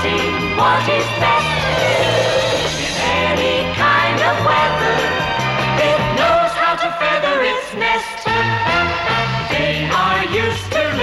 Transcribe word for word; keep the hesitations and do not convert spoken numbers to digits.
wanting what is best. In any kind of weather, it knows how to feather its nest. They are used to